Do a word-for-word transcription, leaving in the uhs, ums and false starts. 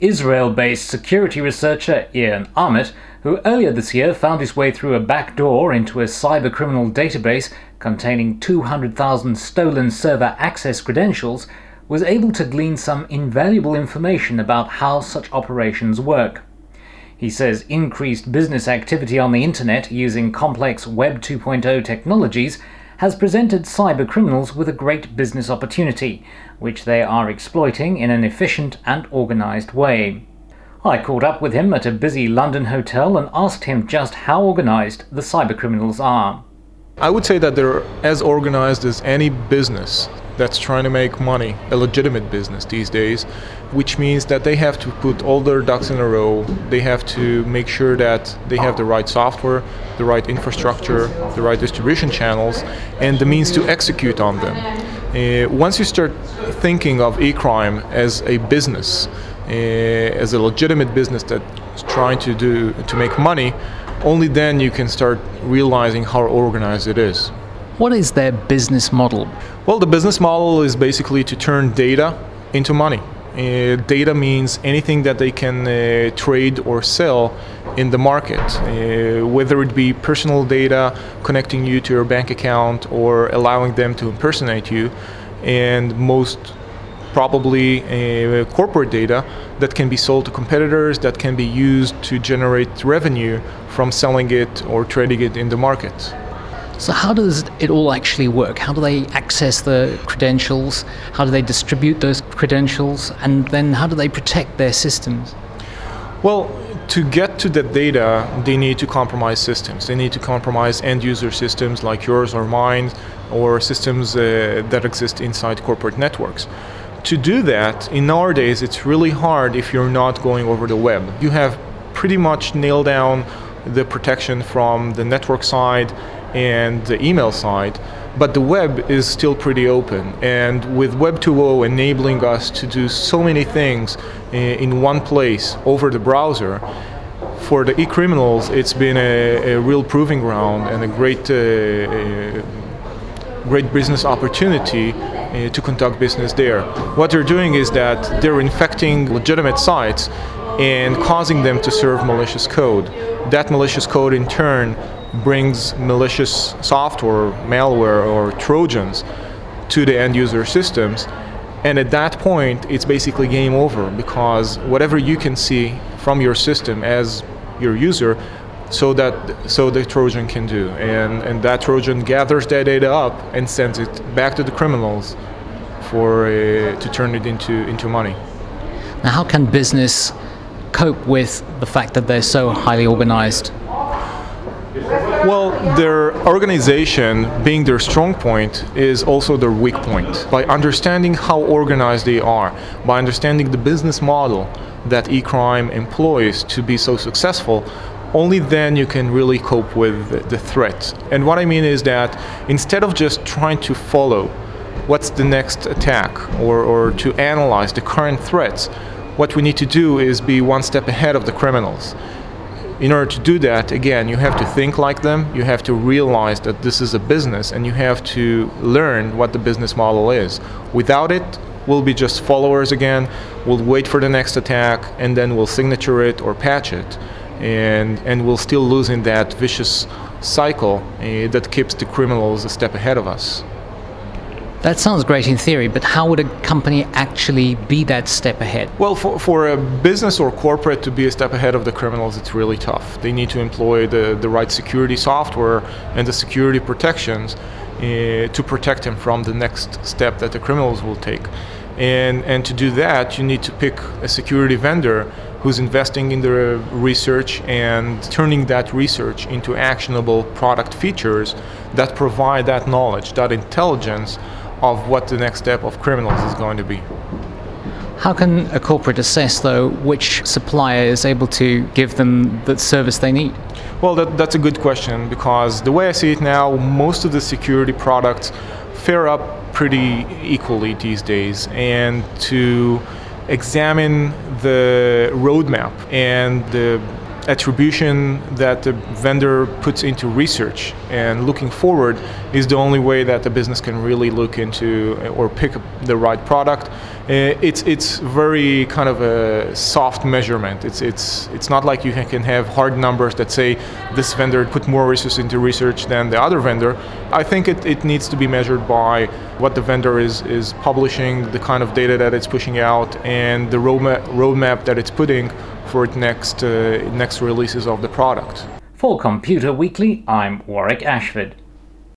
Israel-based security researcher Ian Armet, who earlier this year found his way through a back door into a cybercriminal database containing two hundred thousand stolen server access credentials, was able to glean some invaluable information about how such operations work. He says increased business activity on the internet using complex Web two point oh technologies has presented cybercriminals with a great business opportunity, which they are exploiting in an efficient and organized way. I caught up with him at a busy London hotel and asked him just how organized the cybercriminals are. I would say that they're as organized as any business that's trying to make money, a legitimate business these days, which means that they have to put all their ducks in a row. They have to make sure that they have the right software, the right infrastructure, the right distribution channels, and the means to execute on them. Uh, once you start thinking of e-crime as a business, uh, as a legitimate business that's trying to do to make money, only then you can start realizing how organized it is. What is their business model? Well, the business model is basically to turn data into money. Uh, data means anything that they can uh, trade or sell in the market, uh, whether it be personal data connecting you to your bank account or allowing them to impersonate you, and most probably uh, corporate data that can be sold to competitors, that can be used to generate revenue from selling it or trading it in the market. So how does it all actually work? How do they access the credentials? How do they distribute those credentials? And then how do they protect their systems? Well, to get to the data, they need to compromise systems. They need to compromise end-user systems like yours or mine, or systems uh, that exist inside corporate networks. To do that, in nowadays, it's really hard if you're not going over the web. You have pretty much nailed down the protection from the network side and the email side, but the web is still pretty open. And with Web two point oh enabling us to do so many things in one place over the browser, for the e-criminals, it's been a, a real proving ground and a great, uh, a great business opportunity uh, to conduct business there. What they're doing is that they're infecting legitimate sites and causing them to serve malicious code. That malicious code in turn brings malicious software, malware, or Trojans to the end user systems. And at that point, it's basically game over, because whatever you can see from your system as your user, so that so the Trojan can do. And, and that Trojan gathers that data up and sends it back to the criminals for uh, to turn it into, into money. Now, how can business cope with the fact that they're so highly organized? Well, their organization, being their strong point, is also their weak point. By understanding how organized they are, by understanding the business model that e-crime employs to be so successful, only then you can really cope with the threat. And what I mean is that instead of just trying to follow what's the next attack or, or to analyze the current threats, what we need to do is be one step ahead of the criminals. In order to do that, again, you have to think like them, you have to realize that this is a business, and you have to learn what the business model is. Without it, we'll be just followers again, we'll wait for the next attack, and then we'll signature it or patch it, and, and we'll still lose in that vicious cycle uh, that keeps the criminals a step ahead of us. That sounds great in theory, but how would a company actually be that step ahead? Well, for, for a business or corporate to be a step ahead of the criminals, it's really tough. They need to employ the, the right security software and the security protections uh, to protect them from the next step that the criminals will take. And, and to do that, you need to pick a security vendor who's investing in the research and turning that research into actionable product features that provide that knowledge, that intelligence of what the next step of criminals is going to be. How can a corporate assess, though, which supplier is able to give them the service they need? Well, that, that's a good question, because the way I see it now, most of the security products fare up pretty equally these days. And to examine the roadmap and the attribution that the vendor puts into research and looking forward is the only way that the business can really look into or pick up the right product. uh, it's it's very kind of a soft measurement. It's it's it's not like you can have hard numbers that say this vendor put more resources into research than the other vendor. I think it, it needs to be measured by what the vendor is is publishing, the kind of data that it's pushing out, and the roadmap roadmap that it's putting for its next uh, next releases of the product. For Computer Weekly, I'm Warwick Ashford.